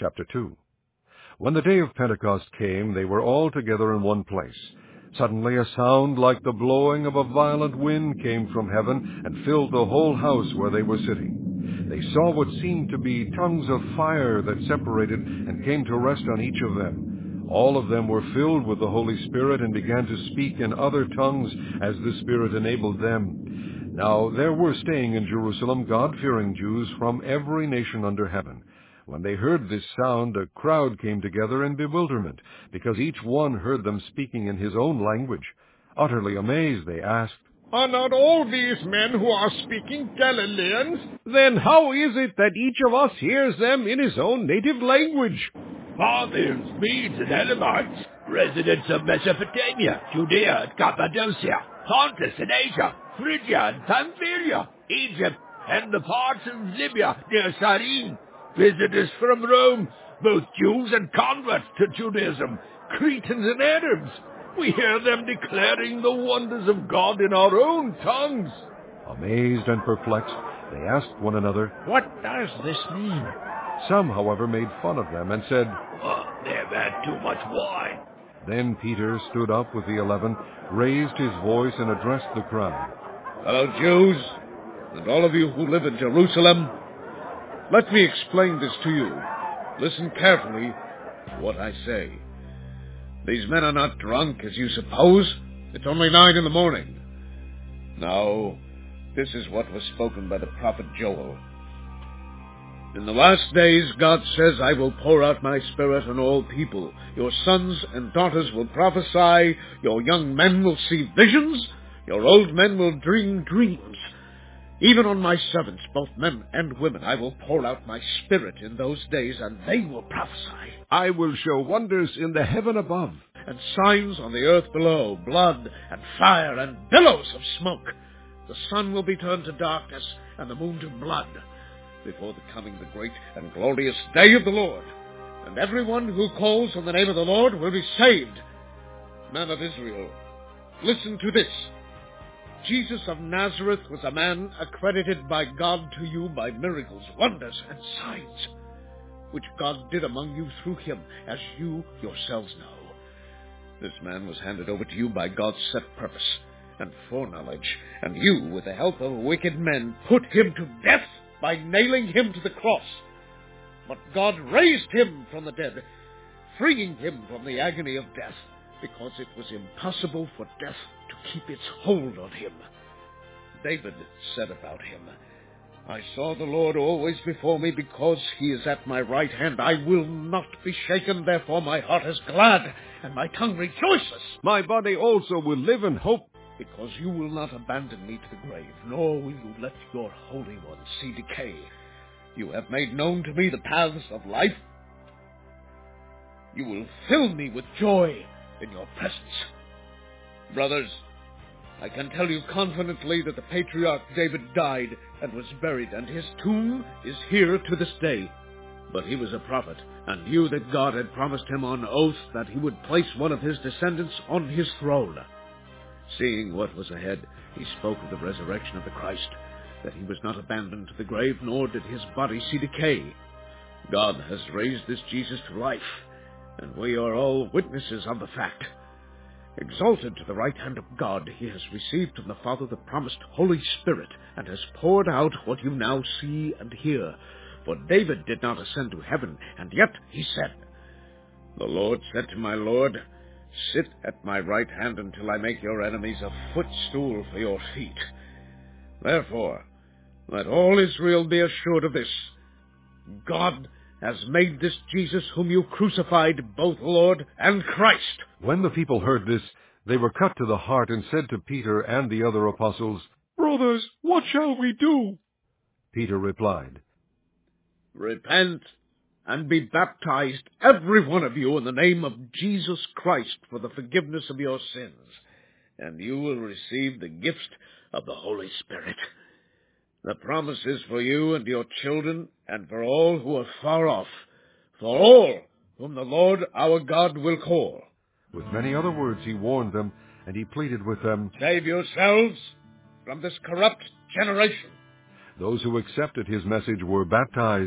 Chapter 2. When the day of Pentecost came, they were all together in one place. Suddenly a sound like the blowing of a violent wind came from heaven and filled the whole house where they were sitting. They saw what seemed to be tongues of fire that separated and came to rest on each of them. All of them were filled with the Holy Spirit and began to speak in other tongues as the Spirit enabled them. Now there were staying in Jerusalem God-fearing Jews from every nation under heaven. When they heard this sound, a crowd came together in bewilderment, because each one heard them speaking in his own language. Utterly amazed, they asked, "Are not all these men who are speaking Galileans? Then how is it that each of us hears them in his own native language?" Parthians, Medes, and Elamites, residents of Mesopotamia, Judea and Cappadocia, Pontus and Asia, Phrygia and Pamphylia, Egypt, and the parts of Libya near Cyrene, visitors from Rome, both Jews and converts to Judaism, Cretans and Arabs. We hear them declaring the wonders of God in our own tongues. Amazed and perplexed, they asked one another, "What does this mean?" Some, however, made fun of them and said, They've had too much wine. Then Peter stood up with the 11, raised his voice, and addressed the crowd. "Fellow Jews, and all of you who live in Jerusalem, let me explain this to you. Listen carefully to what I say. These men are not drunk, as you suppose. It's only 9 in the morning. Now, this is what was spoken by the prophet Joel. In the last days, God says, I will pour out my Spirit on all people. Your sons and daughters will prophesy. Your young men will see visions. Your old men will dream dreams. Even on my servants, both men and women, I will pour out my Spirit in those days, and they will prophesy. I will show wonders in the heaven above, and signs on the earth below, blood and fire and billows of smoke. The sun will be turned to darkness, and the moon to blood, before the coming of the great and glorious day of the Lord. And everyone who calls on the name of the Lord will be saved. Men of Israel, listen to this. Jesus of Nazareth was a man accredited by God to you by miracles, wonders, and signs, which God did among you through him, as you yourselves know. This man was handed over to you by God's set purpose and foreknowledge, and you, with the help of wicked men, put him to death by nailing him to the cross. But God raised him from the dead, freeing him from the agony of death, because it was impossible for death to keep its hold on him. David said about him, I saw the Lord always before me, because he is at my right hand. I will not be shaken, therefore my heart is glad, and my tongue rejoices. My body also will live in hope, because you will not abandon me to the grave, nor will you let your Holy One see decay. You have made known to me the paths of life. You will fill me with joy in your presence. Brothers, I can tell you confidently that the patriarch David died and was buried, and his tomb is here to this day. But he was a prophet, and knew that God had promised him on oath that he would place one of his descendants on his throne. Seeing what was ahead, he spoke of the resurrection of the Christ, that he was not abandoned to the grave, nor did his body see decay. God has raised this Jesus to life, and we are all witnesses of the fact. Exalted to the right hand of God, he has received from the Father the promised Holy Spirit, and has poured out what you now see and hear. For David did not ascend to heaven, and yet he said, The Lord said to my Lord, Sit at my right hand until I make your enemies a footstool for your feet. Therefore, let all Israel be assured of this. God has made this Jesus whom you crucified both Lord and Christ. When the people heard this, they were cut to the heart and said to Peter and the other apostles, Brothers, what shall we do? Peter replied, Repent and be baptized, every one of you, in the name of Jesus Christ for the forgiveness of your sins, and you will receive the gift of the Holy Spirit. The promise is for you and your children, and for all who are far off, for all whom the Lord our God will call. With many other words he warned them, and he pleaded with them, Save yourselves from this corrupt generation. Those who accepted his message were baptized,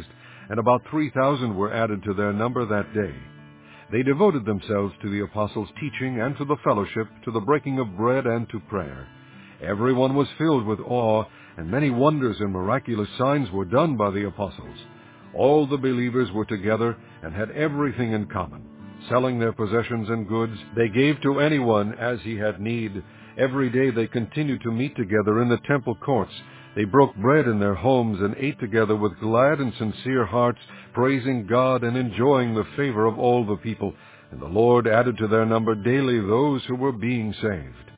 and about 3,000 were added to their number that day. They devoted themselves to the apostles' teaching and to the fellowship, to the breaking of bread and to prayer. Everyone was filled with awe, and many wonders and miraculous signs were done by the apostles. All the believers were together and had everything in common. Selling their possessions and goods, they gave to anyone as he had need. Every day they continued to meet together in the temple courts. They broke bread in their homes and ate together with glad and sincere hearts, praising God and enjoying the favor of all the people. And the Lord added to their number daily those who were being saved.